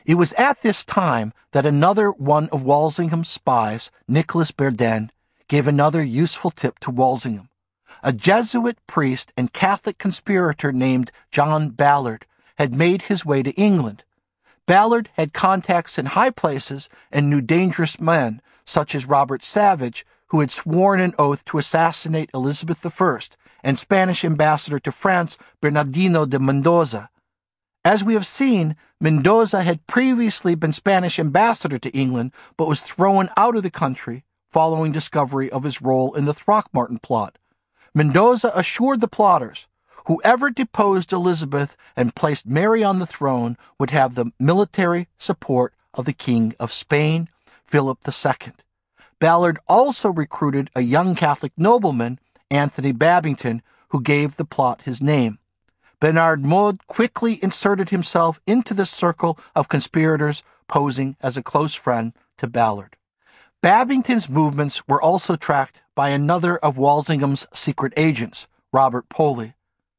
It was at this time that another one of Walsingham's spies, Nicholas Berden, gave another useful tip to Walsingham. A Jesuit priest and Catholic conspirator named John Ballard had made his way to England. Ballard had contacts in high places and knew dangerous men, such as Robert Savage, who had sworn an oath to assassinate Elizabeth I, and Spanish ambassador to France, Bernardino de Mendoza. As we have seen, Mendoza had previously been Spanish ambassador to England, but was thrown out of the country following discovery of his role in the Throckmorton plot. Mendoza assured the plotters, whoever deposed Elizabeth and placed Mary on the throne would have the military support of the King of Spain, Philip II. Ballard also recruited a young Catholic nobleman, Anthony Babington, who gave the plot his name. Bernard Maud quickly inserted himself into the circle of conspirators, posing as a close friend to Ballard. Babington's movements were also tracked by another of Walsingham's secret agents, Robert Poley.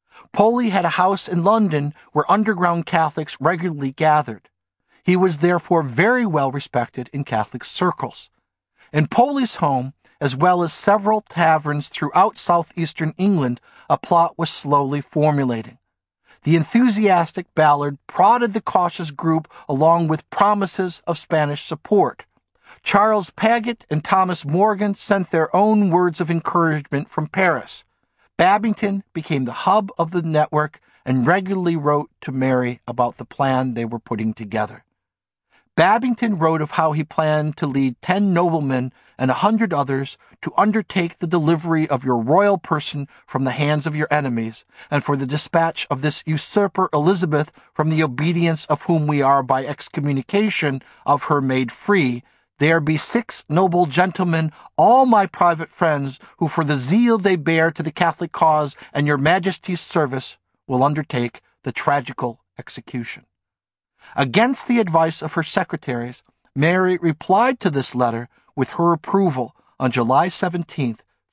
Poley had a house in London where underground Catholics regularly gathered. He was therefore very well respected in Catholic circles. In Poley's home, as well as several taverns throughout southeastern England, a plot was slowly formulating. The enthusiastic Ballard prodded the cautious group along with promises of Spanish support. Charles Paget and Thomas Morgan sent their own words of encouragement from Paris. Babington became the hub of the network and regularly wrote to Mary about the plan they were putting together. Babington wrote of how he planned to lead 10 noblemen and 100 others to undertake the delivery of your royal person from the hands of your enemies, and for the dispatch of this usurper Elizabeth from the obedience of whom we are by excommunication of her made free. There be 6 noble gentlemen, all my private friends, who for the zeal they bear to the Catholic cause and your Majesty's service will undertake the tragical execution. Against the advice of her secretaries, Mary replied to this letter with her approval on July 17,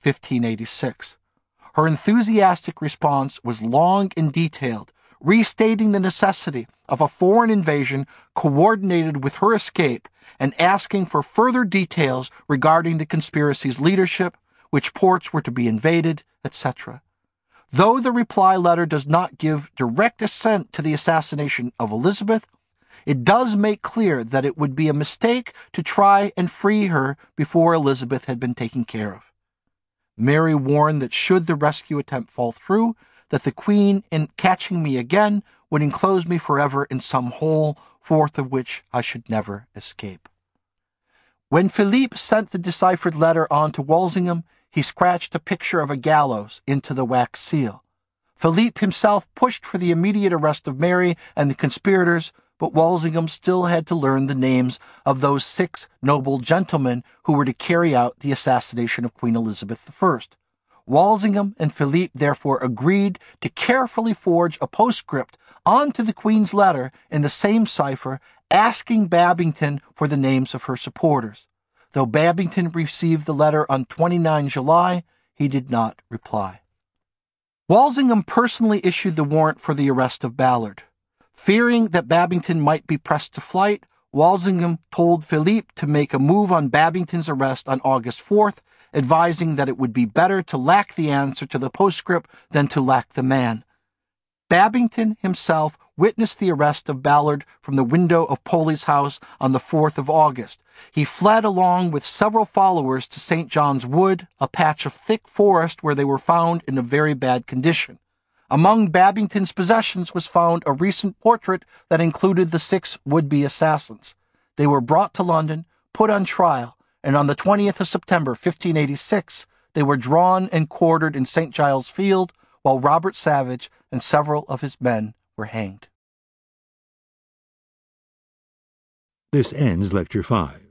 1586. Her enthusiastic response was long and detailed, restating the necessity of a foreign invasion coordinated with her escape and asking for further details regarding the conspiracy's leadership, which ports were to be invaded, etc. Though the reply letter does not give direct assent to the assassination of Elizabeth, it does make clear that it would be a mistake to try and free her before Elizabeth had been taken care of. Mary warned that should the rescue attempt fall through, that the Queen, in catching me again, would enclose me forever in some hole, forth of which I should never escape. When Philippe sent the deciphered letter on to Walsingham, he scratched a picture of a gallows into the wax seal. Philippe himself pushed for the immediate arrest of Mary and the conspirators, but Walsingham still had to learn the names of those 6 noble gentlemen who were to carry out the assassination of Queen Elizabeth I. Walsingham and Philippe therefore agreed to carefully forge a postscript onto the Queen's letter in the same cipher, asking Babington for the names of her supporters. Though Babington received the letter on 29 July, he did not reply. Walsingham personally issued the warrant for the arrest of Ballard. Fearing that Babington might be pressed to flight, Walsingham told Philippe to make a move on Babington's arrest on August 4th, advising that it would be better to lack the answer to the postscript than to lack the man. Babington himself witnessed the arrest of Ballard from the window of Poley's house on the 4th of August. He fled along with several followers to St. John's Wood, a patch of thick forest where they were found in a very bad condition. Among Babington's possessions was found a recent portrait that included the 6 would-be assassins. They were brought to London, put on trial, and on the 20th of September, 1586, they were drawn and quartered in St. Giles Field, while Robert Savage and several of his men were hanged. This ends Lecture 5.